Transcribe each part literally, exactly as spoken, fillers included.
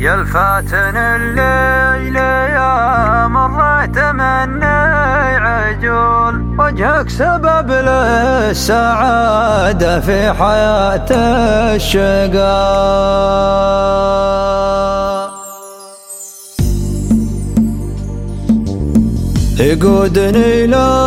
يا الفاتن الليل يا مرة تمني عجول، وجهك سبب للسعادة في حياة الشقاء. يقودني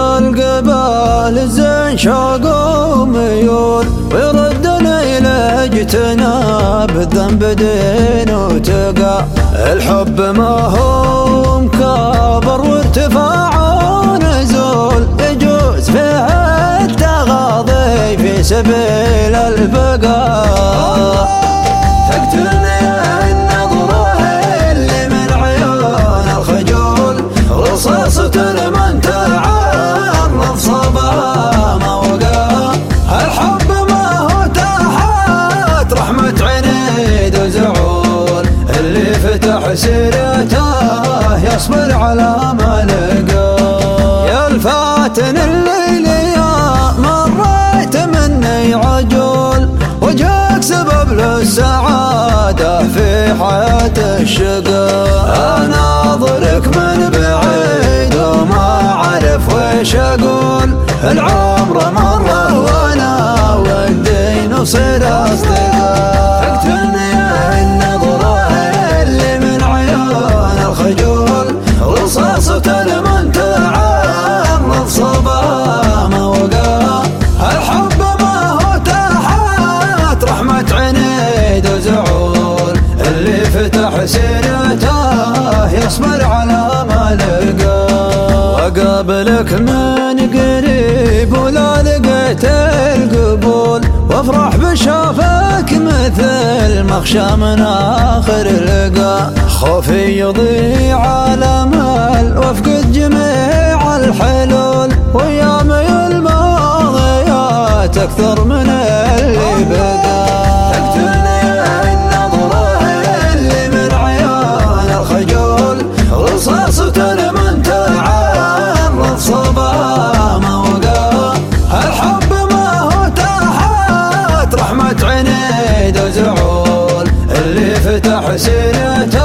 للقبال زين شوق وميول، ويردني لاجتناب الذنب دين وتقى. الحب ما هو مكابر وارتفاع ونزول، يجوز فيه التغاضي في سبيل البقاء. تقتلني النظرة اللي من عيون الخجول، رصاصة من تعرض صبا ما وقع. الحب ما هو تحت رحمة عنيد وزعول، اللي فتح سيرته يصبر على ما لقى. يا الفاتن الليل يا مريت مني عجول، وجهك سبب للسعادة في حياة الشقاء. اناظرك من بعيد وما اعرف ويش اقول، العمر مره وانا والدين وصير اصدقاء. تقتلني النظرة اللي من عيون الخجول، رصاصة من تعرض صبا ما وقع. الحب ما هو تحت رحمة عنيد وزعول، اللي فتح سيرته يصبر على ما لقى. وقابلك من قريب ولا لقيت القبول، وافرح بشافك مثل مخشى من اخر لقى. خوفي يضيع الامل وافقد جميع الحلول، وايامي الماضيات اكثر من اللي بقى. تقتلني النظرة اللي من عيون الخجول، رصاصة من تعرض صبا ما وقع. الحب ما هو تحت رحمة عنيد وزعول، اللي فتح سيرته